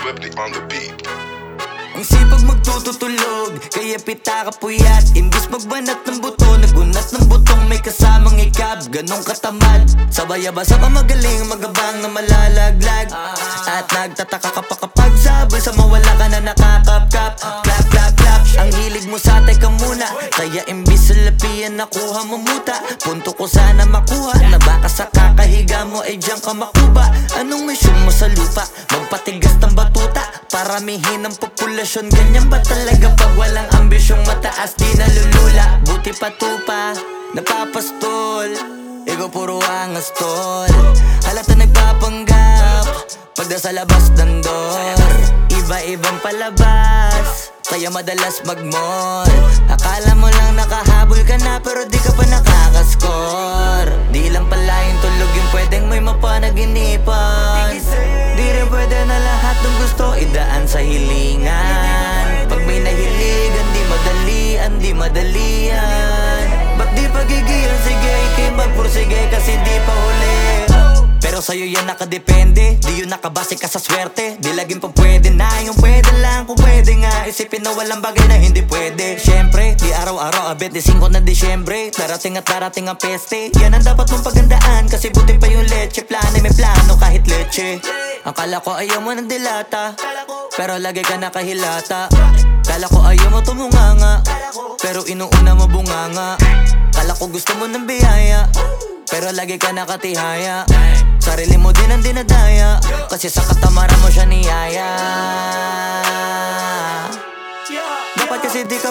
Swiftly on the beat. Ang sipag magtututulog, kaya pita ka puyat. Imbis magbanat ng buto, nagunat ng butong may kasamang ikab. Ganong katamad, sabay-abasa pa magaling, magabang na malalaglag. At nagtataka ka pa kapag sabay sa mawala ka na nakakapkap. Clap, clap, clap, ang hilig mo sa teka muna. Kaya imbis sa lapian nakuha mo muta. Punto ko sana makuha, na baka sa kakahiga mo ay diyan ka makuba. Anong mission mo sa lupa? Magpatigas ng batuta, paramihin ang populasyon. Ganyan ba talaga pag walang ambisyong mataas? Di nalulula, buti patupa, napapastol. Ego puro angas tol, halata nagpapanggap pagda sa labas ng door. Iba-ibang palabas, kaya madalas mag-mall. Akala mo lang nakahabol ka na, pero di ka pa nakakascore. Di lang pala yung tulog yung pwedeng may mapanaginipan. Di rin pwede na lahat ng gusto idaan sa hilingan. Pag may nahiligan, di madalian. Ba't di pagigilan? Sige, ikay magpursige kasi di pa huli. Pero sa'yo yan nakadepende, di yun nakabase ka sa swerte. Di laging pa pwede na, yung pwede lang kung pwede nga. Isipin na walang bagay na hindi pwede. Siyempre, di araw-araw, 25 na Disyembre. Darating at darating ang peste, yan ang dapat mong pagandaan. Kasi buti pa yung leche, plano may plano kahit leche. Akala ko ayaw mo ng dilata, pero lagi ka nakahilata. Kala ko ayaw mo tumunganga, pero inuuna mo bunganga. Kala ko gusto mo ng biyaya, pero lagi ka nakatihaya. Sarili mo din ang dinadaya, kasi sa katamaran mo siya niyaya. Dapat kasi di ka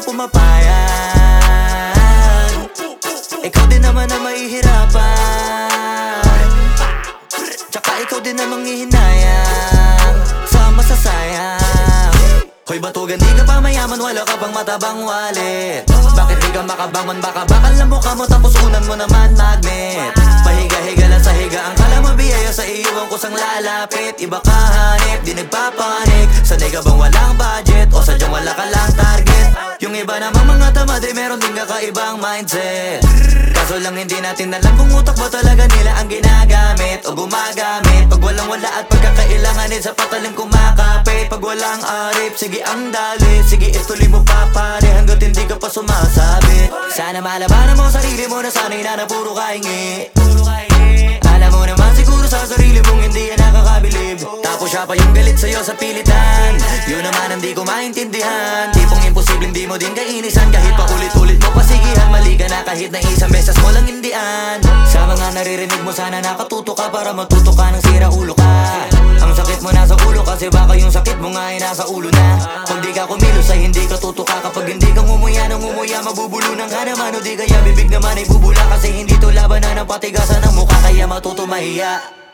pumapayag, ikaw din naman na mahihirapan. Tsaka ikaw din namang hihinayang sa masasayang. Hoy batugan, di ka pa mayaman, wala ka pang matabang wallet. Bakit di ka makabangon? Baka bakal na mukha mo tapos unan mo naman magnet. Pahiga-higa lang sa higa, ang kala mo biyaya sa iyo ang kusang lalapit. Iba ka hanip, di nagpapanik. Sanay ka bang walang budget o sadyang wala ka lang target? Yung iba namang mga tamad ay meron din kakaibang mindset. Kaso lang hindi natin alam kung utak ba talaga nila ang ginagamit o gumagamit. Pag walang wala at pagkakailanganin sa patalim kumakapit. Pag walang arip, sige ang dali, sige ituloy mo pa pare hanggat hindi ka pa sumasabit. Sana malabanan mo sarili mo na sanay na puro kahingi. Alam mo naman siguro sa sarili mong hindi yan nakakabilib. Tapos siya pa yung galit sa'yo sa pilitan. Yun naman ang di ko maintindihan. Tipong imposibleng di mo din kainisan. Kahit pa ulit-ulit mo pasigihan, mali ka na kahit na isang beses mo lang hindian. Sa mga naririnig mo sana nakatuto ka para matuto ka ng sira ulo ka. Ang sakit mo nasa ulo kasi baka yung sakit mo nga ay nasa ulo na. Kung di ka kumilos ay hindi ka tutuka. Kapag hindi ka ngumuya ng ngumuya, mabubulunan ka naman. O di kaya bibig naman ay bubula kasi hindi to laban na ng patigasan ng mukha. Kaya matuto mahiya.